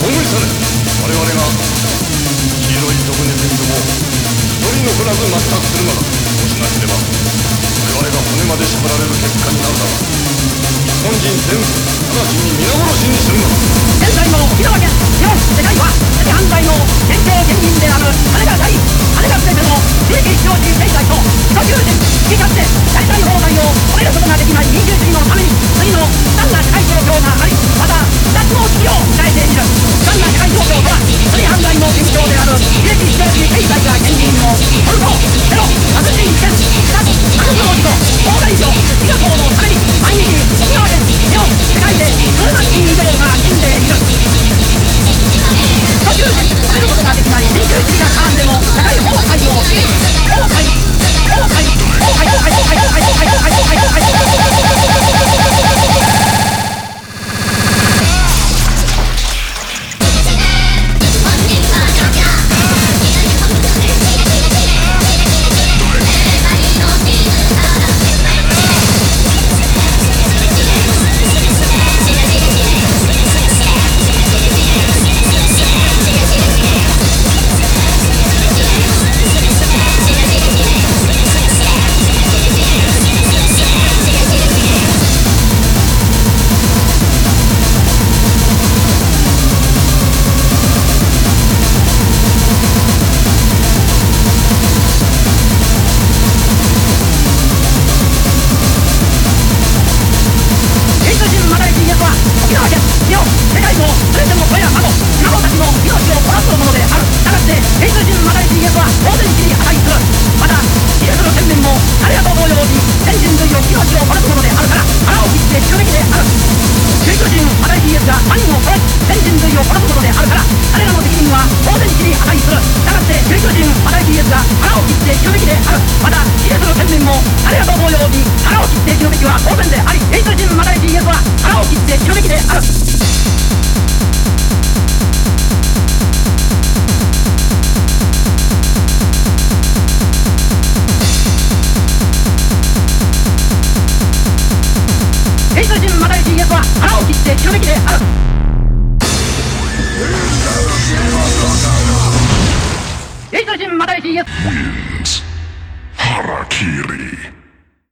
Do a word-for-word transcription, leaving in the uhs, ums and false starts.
葬り去れ。我々が黄色い毒ネズミどもを一人残らず抹殺するのだ。もしなければ我々が骨までしゃぶられる結果になるだろう。日本人全部直ちに皆殺しにするのだ。 現在の沖縄県日本世界は世界犯罪の典型原因である金が大金が全ての利益消費経済と居住人好き勝手やりたい放題を止めることができない民主主義のために次の悲惨な社会状況があり、またふたつの危機を迎えている。悲惨な社会状況とは罪犯罪の現象である利益消費経済が原因のトルコテロ殺人事件自殺悪の事故放題病医学のために毎日沖縄県日本世界で数万人以上が死んでいる。居住人止めることができない民主主義が絡んでも社会崩壊をし崩壊崩壊崩壊崩壊崩壊崩壊崩壊崩壊崩壊崩壊また